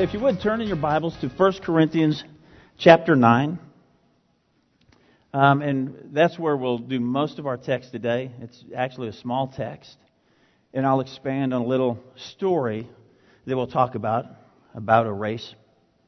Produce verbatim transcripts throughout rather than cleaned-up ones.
If you would, turn in your Bibles to First Corinthians chapter nine. Um, and that's where we'll do most of our text today. It's actually a small text. And I'll expand on a little story that we'll talk about, about a race.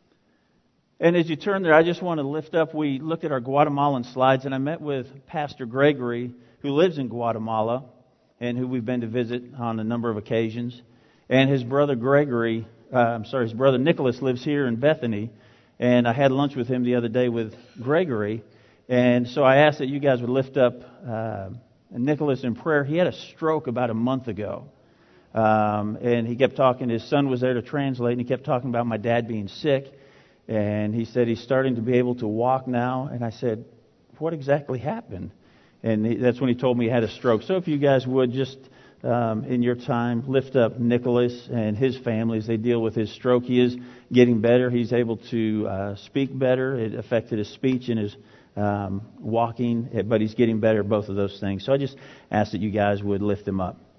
And as you turn there, I just want to lift up, we looked at our Guatemalan slides, and I met with Pastor Gregory, who lives in Guatemala, and who we've been to visit on a number of occasions. And his brother Gregory, uh, I'm sorry, his brother Nicholas lives here in Bethany. And I had lunch with him the other day with Gregory. And so I asked that you guys would lift up uh, Nicholas in prayer. He had a stroke about a month ago. Um, and he kept talking, his son was there to translate, and he kept talking about my dad being sick. And he said he's starting to be able to walk now. And I said, what exactly happened? And he, that's when he told me he had a stroke. So if you guys would just, um, in your time, lift up Nicholas and his family as they deal with his stroke. He is getting better. He's able to uh, speak better. It affected his speech and his um, walking, but he's getting better at both of those things. So I just ask that you guys would lift him up.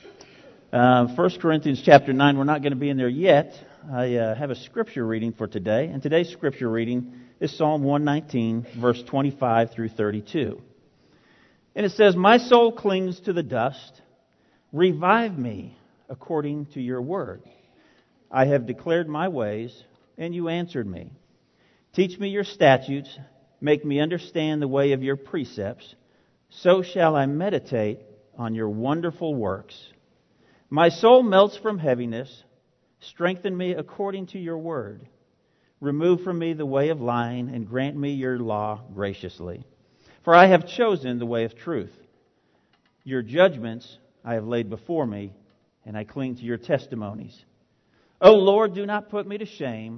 Uh, First Corinthians chapter nine, we're not going to be in there yet. I uh, have a scripture reading for today. And today's scripture reading is Psalm one nineteen, verse twenty-five through thirty-two. And it says, my soul clings to the dust. Revive me according to your word. I have declared my ways, and you answered me. Teach me your statutes. Make me understand the way of your precepts. So shall I meditate on your wonderful works. My soul melts from heaviness. Strengthen me according to your word. Remove from me the way of lying, and grant me your law graciously. For I have chosen the way of truth. Your judgments I have laid before me, and I cling to your testimonies. O Lord, do not put me to shame,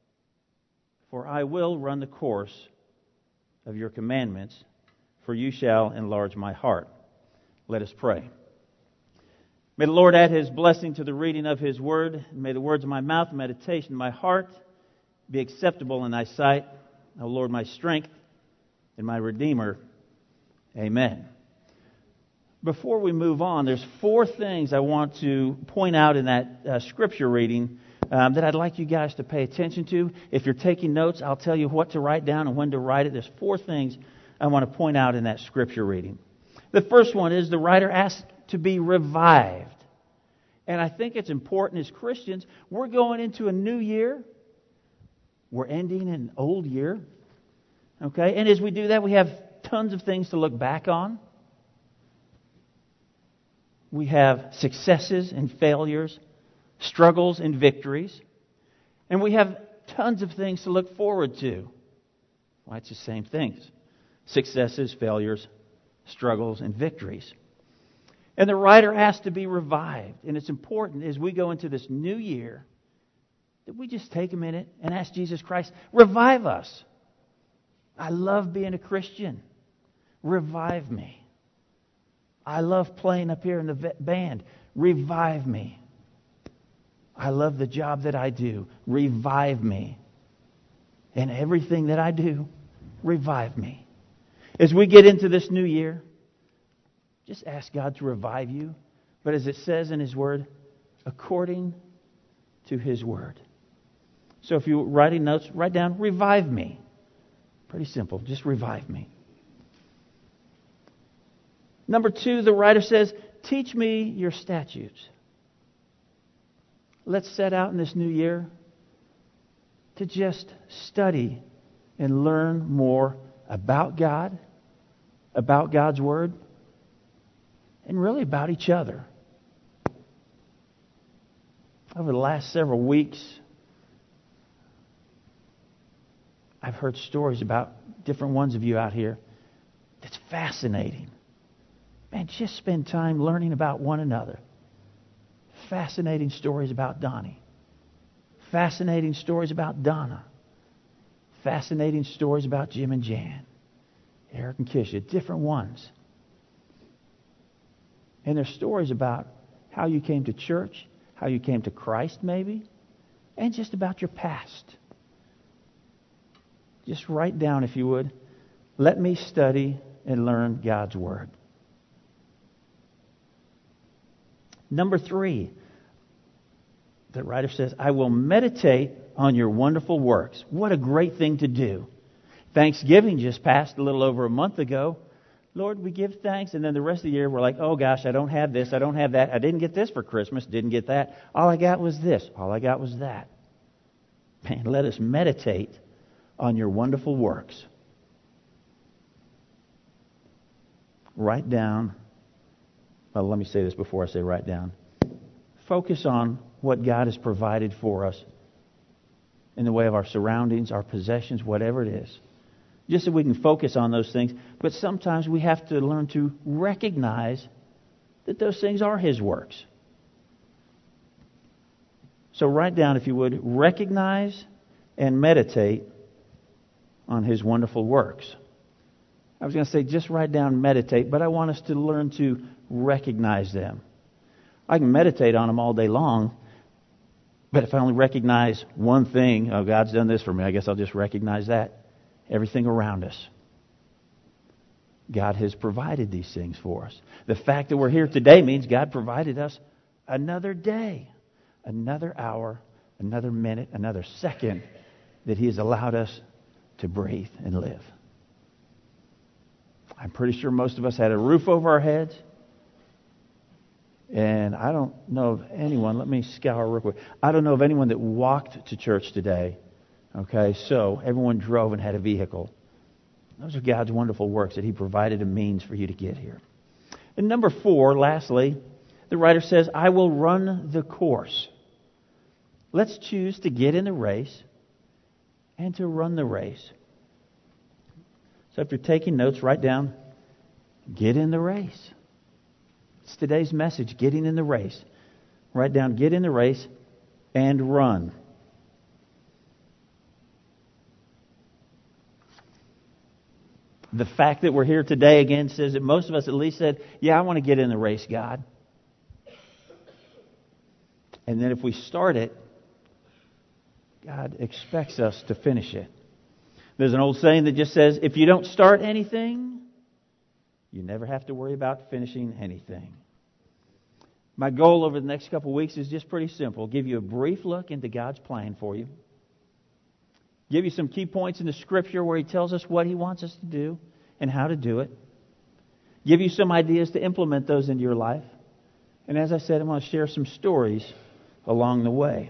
for I will run the course of your commandments, for you shall enlarge my heart. Let us pray. May the Lord add His blessing to the reading of His word. May the words of my mouth and meditation of my heart be acceptable in thy sight. O Lord, my strength and my Redeemer. Amen. Before we move on, there's four things I want to point out in that uh, scripture reading um, that I'd like you guys to pay attention to. If you're taking notes, I'll tell you what to write down and when to write it. There's four things I want to point out in that scripture reading. The first one is the writer asks to be revived. And I think it's important as Christians, we're going into a new year. We're ending an old year. Okay, and as we do that, we have tons of things to look back on. We have successes and failures, struggles and victories. And we have tons of things to look forward to. Well, it's the same things. Successes, failures, struggles, and victories. And the writer has to be revived. And it's important as we go into this new year that we just take a minute and ask Jesus Christ, revive us. I love being a Christian. Revive me. I love playing up here in the band. Revive me. I love the job that I do. Revive me. And everything that I do, revive me. As we get into this new year, just ask God to revive you. But as it says in His Word, according to His Word. So if you're writing notes, write down, revive me. Pretty simple. Just revive me. Number two, the writer says, teach me your statutes. Let's set out in this new year to just study and learn more about God, about God's Word, and really about each other. Over the last several weeks, I've heard stories about different ones of you out here. It's fascinating. Man, just spend time learning about one another. Fascinating stories about Donnie. Fascinating stories about Donna. Fascinating stories about Jim and Jan. Eric and Kisha. Different ones. And there's stories about how you came to church, how you came to Christ maybe, and just about your past. Just write down, if you would, let me study and learn God's Word. Number three, The writer says, I will meditate on your wonderful works. What a great thing to do. Thanksgiving just passed a little over a month ago. Lord, we give thanks, and then the rest of the year we're like, oh gosh, I don't have this, I don't have that. I didn't get this for Christmas, didn't get that. All I got was this, all I got was that. Man, let us meditate on your wonderful works. Write down, well, let me say this before I say write down. Focus on what God has provided for us in the way of our surroundings, our possessions, whatever it is. Just so we can focus on those things. But sometimes we have to learn to recognize that those things are His works. So write down, if you would, recognize and meditate on His wonderful works. I was going to say just write down meditate, but I want us to learn to recognize them. I can meditate on them all day long, but if I only recognize one thing, oh, God's done this for me, I guess I'll just recognize that. Everything around us. God has provided these things for us. The fact that we're here today means God provided us another day, another hour, another minute, another second that He has allowed us to breathe and live. I'm pretty sure most of us had a roof over our heads. And I don't know of anyone, let me scour real quick. I don't know of anyone that walked to church today. Okay, so everyone drove and had a vehicle. Those are God's wonderful works that He provided a means for you to get here. And number four, lastly, the writer says, I will run the course. Let's choose to get in the race and to run the race. So if you're taking notes, write down, get in the race. It's today's message, getting in the race. Write down, get in the race and run. The fact that we're here today again says that most of us at least said, yeah, I want to get in the race, God. And then if we start it, God expects us to finish it. There's an old saying that just says, if you don't start anything, you never have to worry about finishing anything. My goal over the next couple of weeks is just pretty simple. Give you a brief look into God's plan for you. Give you some key points in the Scripture where He tells us what He wants us to do and how to do it. Give you some ideas to implement those into your life. And as I said, I'm going to share some stories along the way.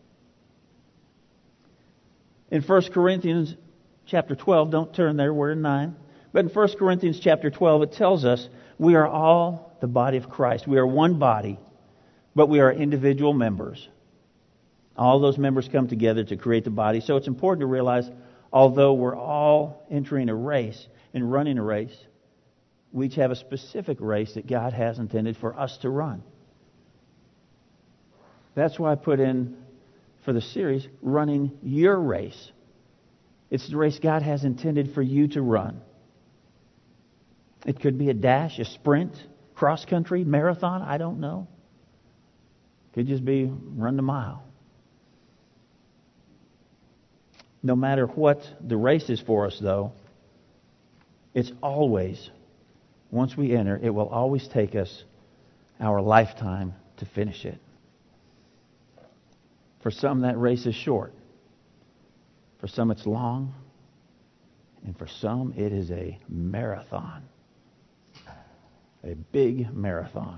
In First Corinthians chapter twelve, don't turn there, we're in nine. But in First Corinthians chapter twelve, it tells us we are all the body of Christ. We are one body, but we are individual members. All those members come together to create the body. So it's important to realize, although we're all entering a race and running a race, we each have a specific race that God has intended for us to run. That's why I put in, for the series, running your race. It's the race God has intended for you to run. It could be a dash, a sprint, cross-country, marathon, I don't know. It could just be run the mile. No matter what the race is for us, though, it's always, once we enter, it will always take us our lifetime to finish it. For some, that race is short. For some, it's long. And for some, it is a marathon. A big marathon.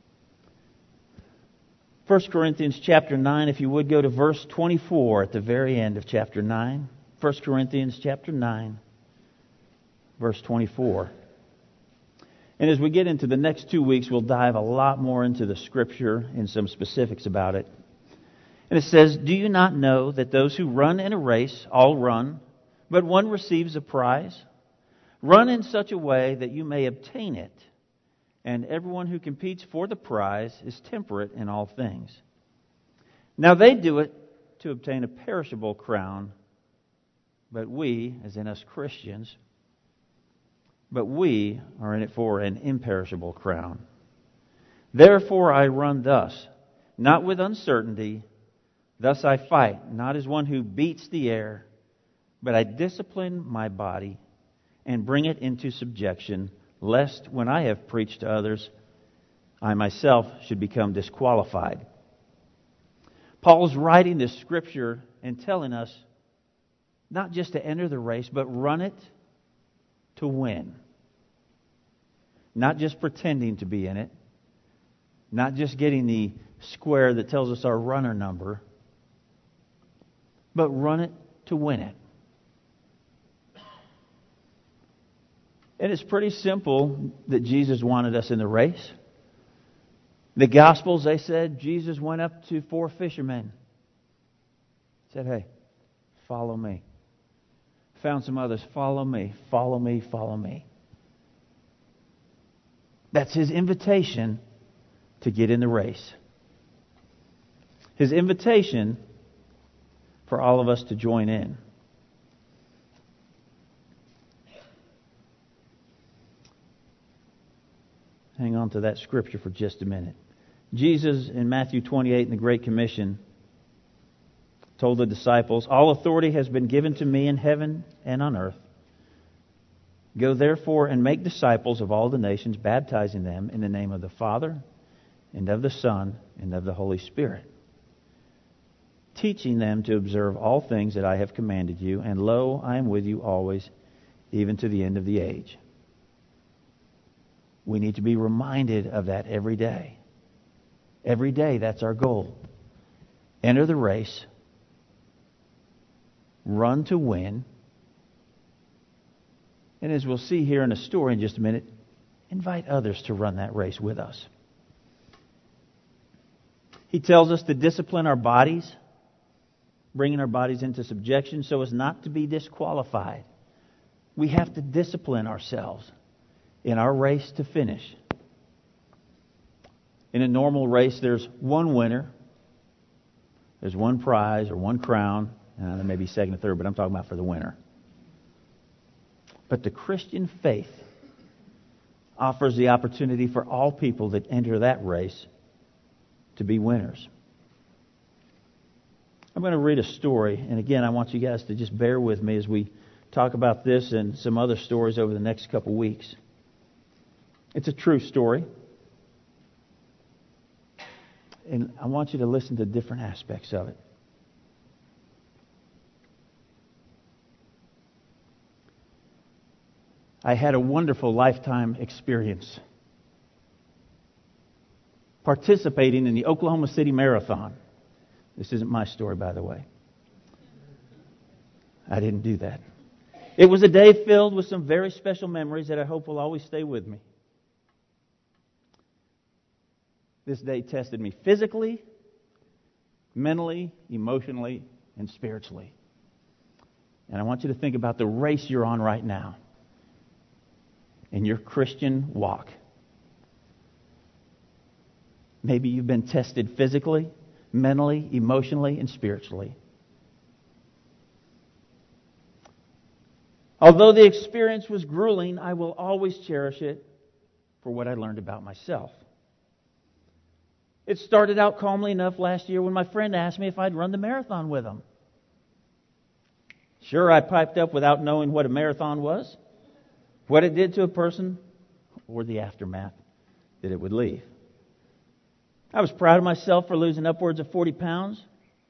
First Corinthians chapter nine, if you would go to verse twenty-four at the very end of chapter nine. First Corinthians chapter nine, verse twenty-four. And as we get into the next two weeks, we'll dive a lot more into the Scripture and some specifics about it. And it says, do you not know that those who run in a race all run, but one receives a prize? Run in such a way that you may obtain it. And everyone who competes for the prize is temperate in all things. Now they do it to obtain a perishable crown, but we, as in us Christians, but we are in it for an imperishable crown. Therefore I run thus, not with uncertainty. Thus I fight, not as one who beats the air, but I discipline my body and bring it into subjection, lest when I have preached to others, I myself should become disqualified. Paul's writing this scripture and telling us not just to enter the race, but run it to win. Not just pretending to be in it. Not just getting the square that tells us our runner number, but run it to win it. And it's pretty simple that Jesus wanted us in the race. The Gospels, they said, Jesus went up to four fishermen. Said, hey, follow me. Found some others, follow me, follow me, follow me. That's His invitation to get in the race. His invitation for all of us to join in. Hang on to that scripture for just a minute. Jesus in Matthew twenty-eight in the Great Commission told the disciples, all authority has been given to me in heaven and on earth. Go therefore and make disciples of all the nations, baptizing them in the name of the Father and of the Son and of the Holy Spirit, teaching them to observe all things that I have commanded you, and lo, I am with you always, even to the end of the age. We need to be reminded of that every day. Every day, that's our goal. Enter the race. Run to win. And as we'll see here in a story in just a minute, invite others to run that race with us. He tells us to discipline our bodies, bringing our bodies into subjection so as not to be disqualified. We have to discipline ourselves in our race to finish. In a normal race, there's one winner, there's one prize or one crown, uh, there may be second or third, but I'm talking about for the winner. But the Christian faith offers the opportunity for all people that enter that race to be winners. I'm going to read a story, and again, I want you guys to just bear with me as we talk about this and some other stories over the next couple weeks. It's a true story, and I want you to listen to different aspects of it. I had a wonderful lifetime experience participating in the Oklahoma City Marathon. This isn't my story, by the way. I didn't do that. It was a day filled with some very special memories that I hope will always stay with me. This day tested me physically, mentally, emotionally, and spiritually. And I want you to think about the race you're on right now in your Christian walk. Maybe you've been tested physically, mentally, emotionally, and spiritually. Although the experience was grueling, I will always cherish it for what I learned about myself. It started out calmly enough last year when my friend asked me if I'd run the marathon with him. Sure, I piped up without knowing what a marathon was, what it did to a person, or the aftermath that it would leave. I was proud of myself for losing upwards of forty pounds.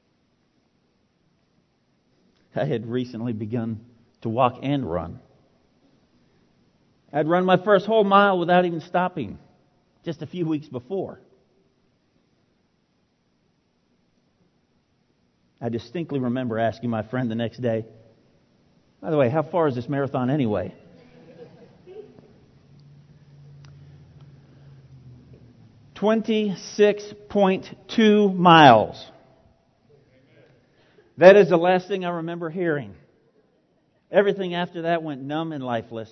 I had recently begun to walk and run. I'd run my first whole mile without even stopping just a few weeks before. I distinctly remember asking my friend the next day, by the way, how far is this marathon anyway? twenty-six point two miles. That is the last thing I remember hearing. Everything after that went numb and lifeless.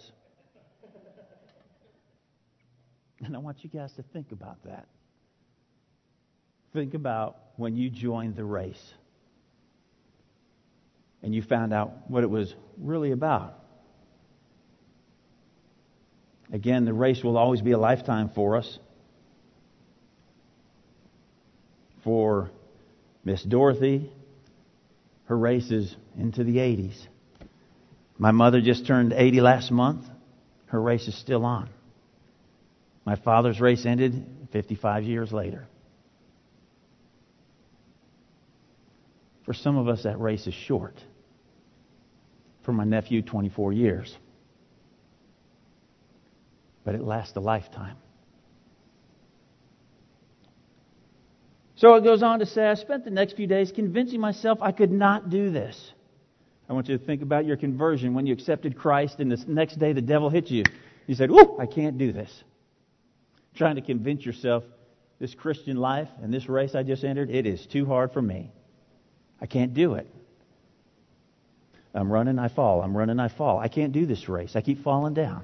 And I want you guys to think about that. Think about when you joined the race and you found out what it was really about. Again, the race will always be a lifetime for us. For Miss Dorothy, her race is into the eighties. My mother just turned eighty last month. Her race is still on. My father's race ended fifty-five years later. For some of us, that race is short. For my nephew, twenty-four years. But it lasts a lifetime. So it goes on to say, I spent the next few days convincing myself I could not do this. I want you to think about your conversion when you accepted Christ and the next day the devil hits you. You said, "Whoa, I can't do this." Trying to convince yourself, this Christian life and this race I just entered, it is too hard for me. I can't do it. I'm running, I fall. I'm running, I fall. I can't do this race. I keep falling down.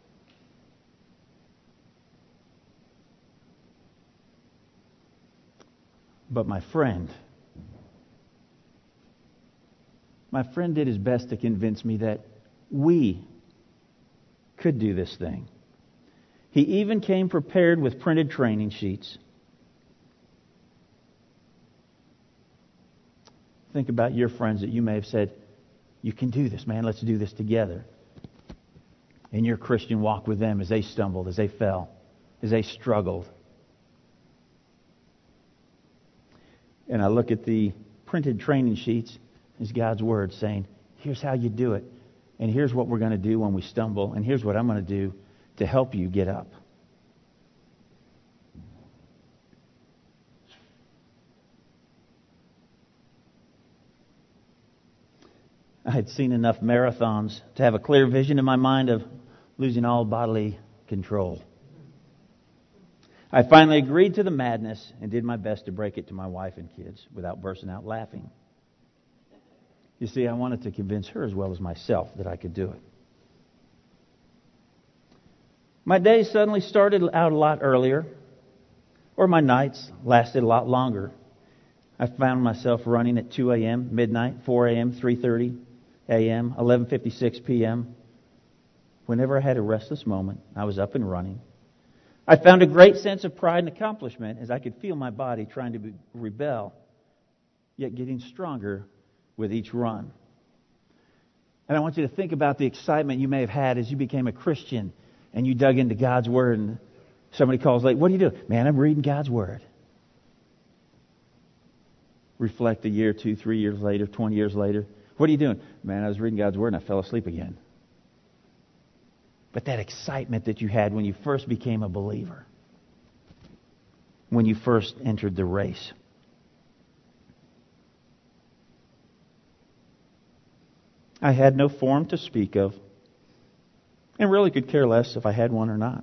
But my friend, my friend did his best to convince me that we could do this thing. He even came prepared with printed training sheets. Think about your friends that you may have said, "You can do this, man. Let's do this together." In your Christian walk with them as they stumbled, as they fell, as they struggled. And I look at the printed training sheets as God's Word saying, here's how you do it. And here's what we're going to do when we stumble. And here's what I'm going to do to help you get up. I had seen enough marathons to have a clear vision in my mind of losing all bodily control. I finally agreed to the madness and did my best to break it to my wife and kids without bursting out laughing. You see, I wanted to convince her as well as myself that I could do it. My days suddenly started out a lot earlier, or my nights lasted a lot longer. I found myself running at two a.m., midnight, four a.m., three thirty a.m., eleven fifty-six p.m. Whenever I had a restless moment, I was up and running. I found a great sense of pride and accomplishment as I could feel my body trying to be, rebel, yet getting stronger with each run. And I want you to think about the excitement you may have had as you became a Christian and you dug into God's Word and somebody calls late, "What are you doing?" "Man, I'm reading God's Word." Reflect a year, two, three years later, twenty years later. "What are you doing?" "Man, I was reading God's Word and I fell asleep again." But that excitement that you had when you first became a believer, when you first entered the race. I had no form to speak of, and really could care less if I had one or not.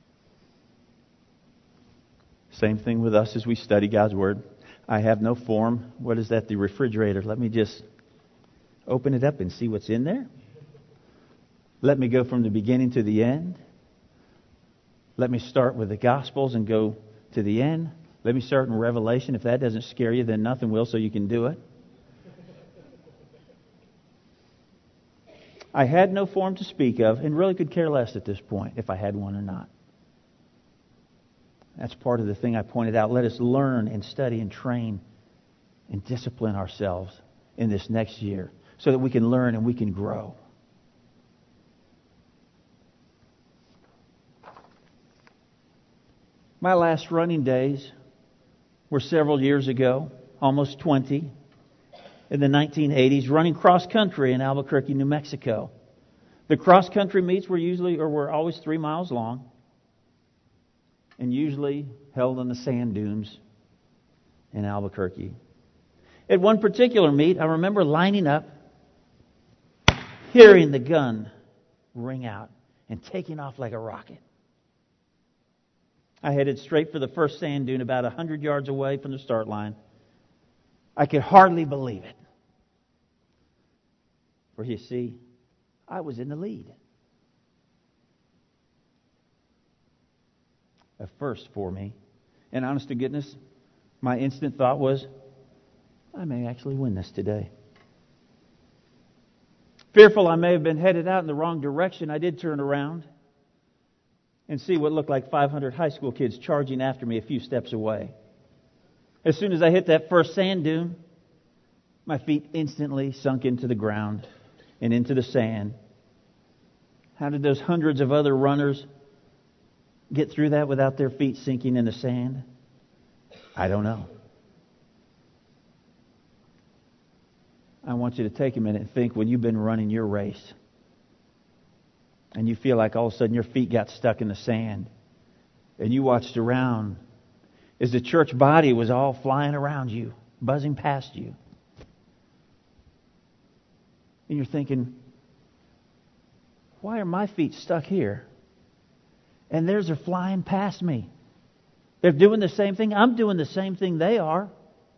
Same thing with us as we study God's Word. I have no form. What is that? The refrigerator. Let me just open it up and see what's in there. Let me go from the beginning to the end. Let me start with the Gospels and go to the end. Let me start in Revelation. If that doesn't scare you, then nothing will, so you can do it. I had no form to speak of and really could care less at this point if I had one or not. That's part of the thing I pointed out. Let us learn and study and train and discipline ourselves in this next year so that we can learn and we can grow. My last running days were several years ago, almost twenty, in the nineteen eighties, running cross-country in Albuquerque, New Mexico. The cross-country meets were usually, or were always three miles long, and usually held on the sand dunes in Albuquerque. At one particular meet, I remember lining up, hearing the gun ring out, and taking off like a rocket. I headed straight for the first sand dune about one hundred yards away from the start line. I could hardly believe it. For you see, I was in the lead. A first for me. And honest to goodness, my instant thought was, I may actually win this today. Fearful I may have been headed out in the wrong direction, I did turn around and see what looked like five hundred high school kids charging after me a few steps away. As soon as I hit that first sand dune, my feet instantly sunk into the ground and into the sand. How did those hundreds of other runners get through that without their feet sinking in the sand? I don't know. I want you to take a minute and think when you've been running your race and you feel like all of a sudden your feet got stuck in the sand and you watched around as the church body was all flying around you, buzzing past you. And you're thinking, why are my feet stuck here? And theirs are flying past me. They're doing the same thing. I'm doing the same thing they are.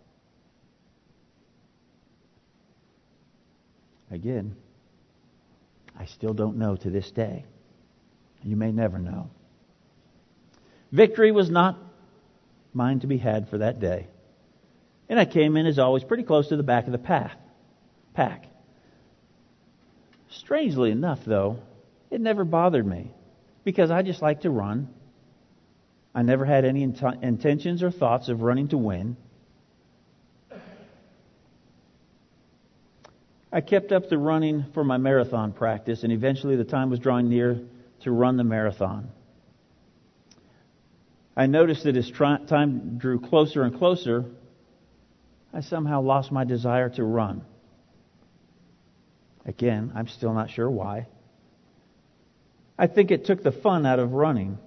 Again, I still don't know to this day. You may never know. Victory was not mine to be had for that day. And I came in, as always, pretty close to the back of the path, pack. Strangely enough, though, it never bothered me because I just like to run. I never had any int- intentions or thoughts of running to win. I kept up the running for my marathon practice, and eventually the time was drawing near to run the marathon. I noticed that as tri- time drew closer and closer, I somehow lost my desire to run. Again, I'm still not sure why. I think it took the fun out of running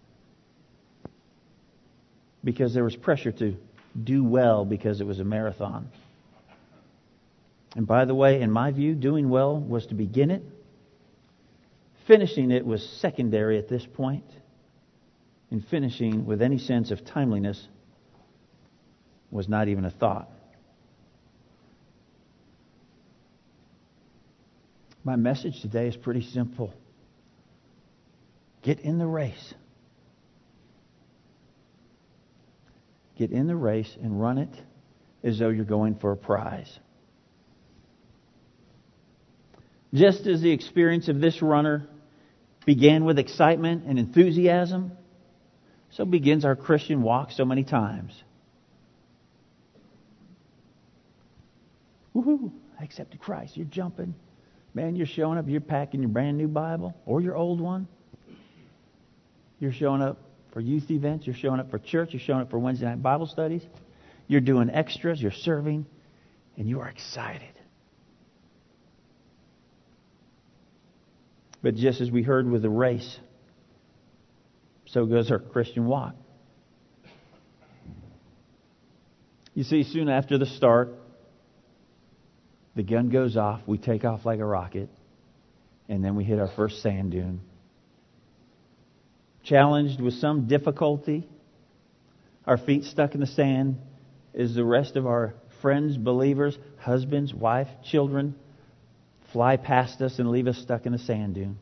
because there was pressure to do well because it was a marathon. And by the way, in my view, doing well was to begin it. Finishing it was secondary at this point. And finishing with any sense of timeliness was not even a thought. My message today is pretty simple. Get in the race. Get in the race and run it as though you're going for a prize. Just as the experience of this runner began with excitement and enthusiasm, so begins our Christian walk so many times. Woohoo! I accepted Christ. You're jumping. Man, you're showing up. You're packing your brand new Bible or your old one. You're showing up for youth events. You're showing up for church. You're showing up for Wednesday night Bible studies. You're doing extras. You're serving. And you are excited. But just as we heard with the race, so goes our Christian walk. You see, soon after the start, the gun goes off, we take off like a rocket, and then we hit our first sand dune. Challenged with some difficulty, our feet stuck in the sand, as the rest of our friends, believers, husbands, wife, children fly past us and leave us stuck in a sand dune.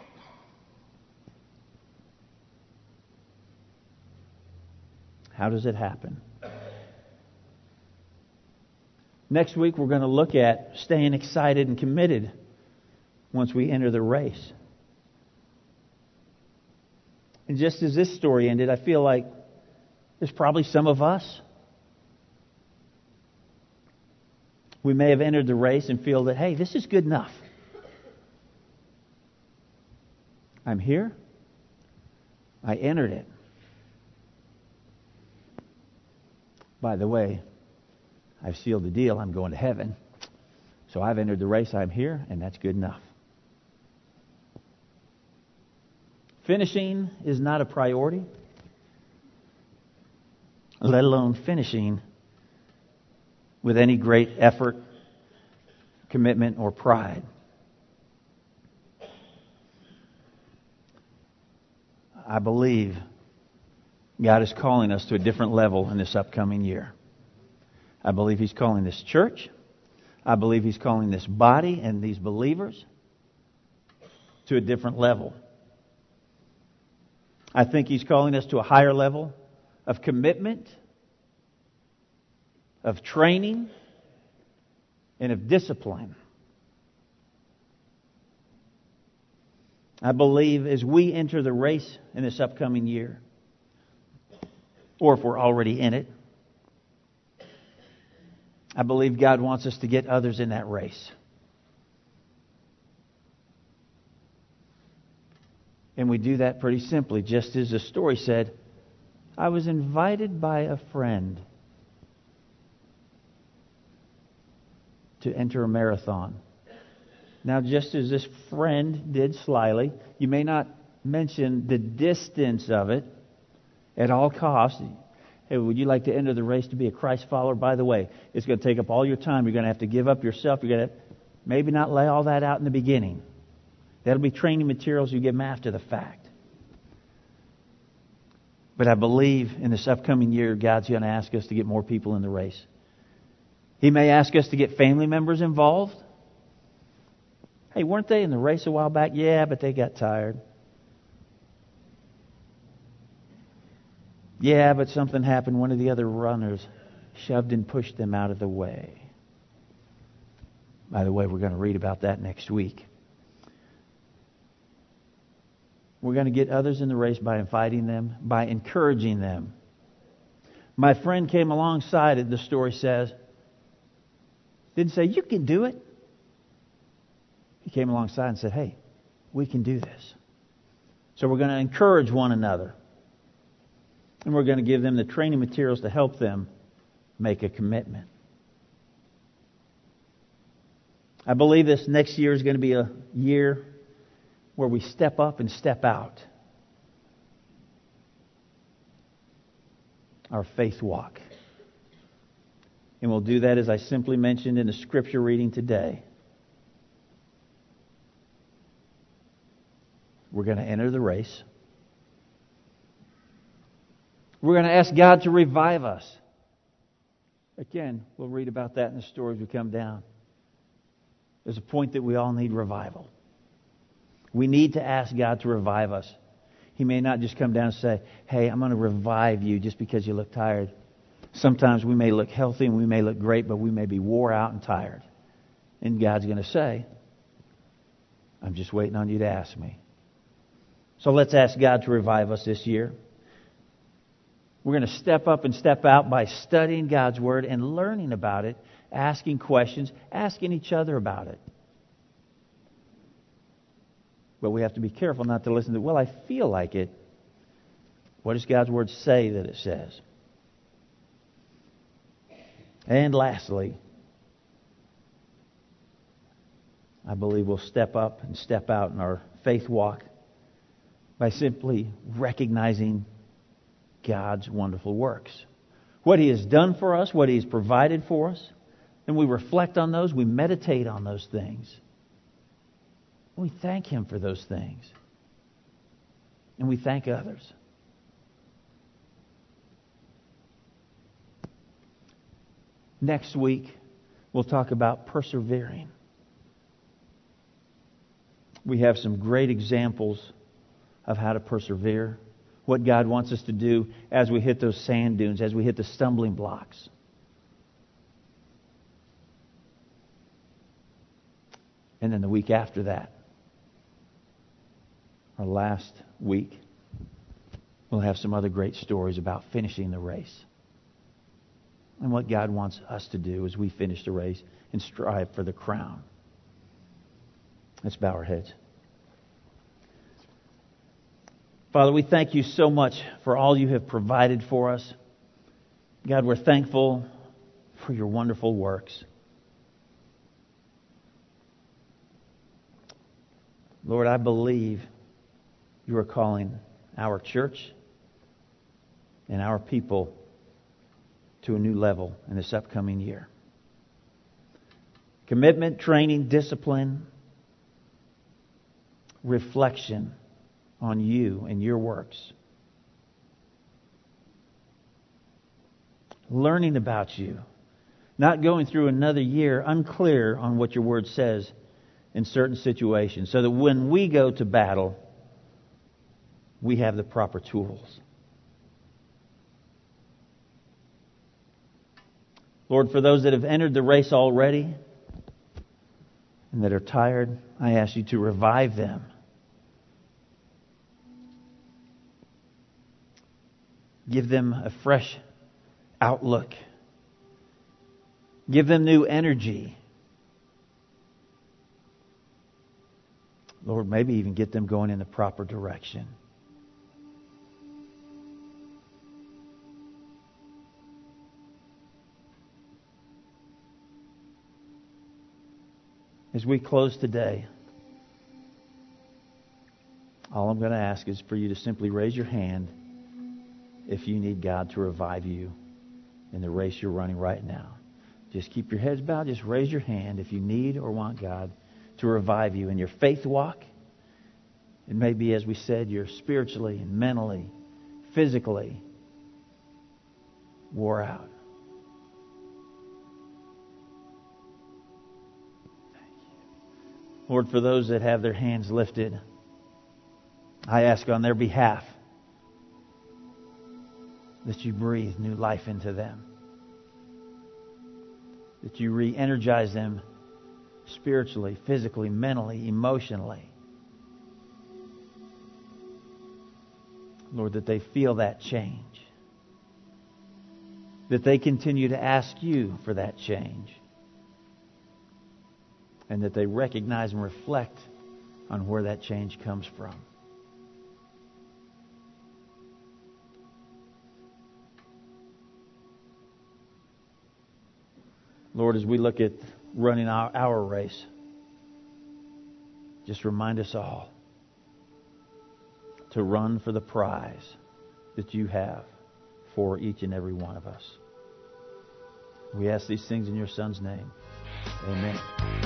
How does it happen? Next week we're going to look at staying excited and committed once we enter the race. And just as this story ended, I feel like there's probably some of us. We may have entered the race and feel that, hey, this is good enough. I'm here. I entered it. By the way, I've sealed the deal. I'm going to heaven. So I've entered the race. I'm here, and that's good enough. Finishing is not a priority, let alone finishing with any great effort, commitment, or pride. I believe God is calling us to a different level in this upcoming year. I believe He's calling this church. I believe He's calling this body and these believers to a different level. I think He's calling us to a higher level of commitment, of training, and of discipline. I believe as we enter the race in this upcoming year, or if we're already in it, I believe God wants us to get others in that race. And we do that pretty simply, just as the story said, I was invited by a friend. to enter a marathon. Now, just as this friend did slyly, you may not mention the distance of it at all costs. Hey, would you like to enter the race to be a Christ follower? By the way, it's going to take up all your time. You're going to have to give up yourself. You're going to maybe not lay all that out in the beginning. That'll be training materials you give them after the fact. But I believe in this upcoming year, God's going to ask us to get more people in the race. He may ask us to get family members involved. Hey, weren't they in the race a while back? Yeah, but they got tired. Yeah, but something happened. One of the other runners shoved and pushed them out of the way. By the way, we're going to read about that next week. We're going to get others in the race by inviting them, by encouraging them. My friend came alongside it, the story says. Didn't say, you can do it. He came alongside and said, hey, we can do this. So we're going to encourage one another. And we're going to give them the training materials to help them make a commitment. I believe this next year is going to be a year where we step up and step out. Our faith walk. And we'll do that, as I simply mentioned in the scripture reading today. We're going to enter the race. We're going to ask God to revive us. Again, we'll read about that in the story as we come down. There's a point that we all need revival. We need to ask God to revive us. He may not just come down and say, hey, I'm going to revive you just because you look tired. Sometimes we may look healthy and we may look great, but we may be wore out and tired. And God's going to say, I'm just waiting on you to ask me. So let's ask God to revive us this year. We're going to step up and step out by studying God's Word and learning about it, asking questions, asking each other about it. But we have to be careful not to listen to, well, I feel like it. What does God's Word say that it says? And lastly, I believe we'll step up and step out in our faith walk by simply recognizing God's wonderful works. What He has done for us, what He has provided for us. And we reflect on those, we meditate on those things. We thank Him for those things. And we thank others. Next week, we'll talk about persevering. We have some great examples of how to persevere. What God wants us to do as we hit those sand dunes, as we hit the stumbling blocks. And then the week after that, our last week, we'll have some other great stories about finishing the race. And what God wants us to do as we finish the race and strive for the crown. Let's bow our heads. Father, we thank You so much for all You have provided for us. God, we're thankful for Your wonderful works. Lord, I believe You are calling our church and our people to a new level in this upcoming year. Commitment, training, discipline, reflection on You and Your works. Learning about You. Not going through another year unclear on what Your Word says in certain situations, so that when we go to battle, we have the proper tools. Lord, for those that have entered the race already and that are tired, I ask You to revive them. Give them a fresh outlook. Give them new energy. Lord, maybe even get them going in the proper direction. As we close today, all I'm going to ask is for you to simply raise your hand if you need God to revive you in the race you're running right now. Just keep your heads bowed. Just raise your hand if you need or want God to revive you in your faith walk. It may be, as we said, you're spiritually and mentally, physically wore out. Lord, for those that have their hands lifted, I ask on their behalf that you breathe new life into them. That you re-energize them spiritually, physically, mentally, emotionally. Lord, that they feel that change. That they continue to ask you for that change. And that they recognize and reflect on where that change comes from. Lord, as we look at running our, our race, just remind us all to run for the prize that you have for each and every one of us. We ask these things in your Son's name. Amen.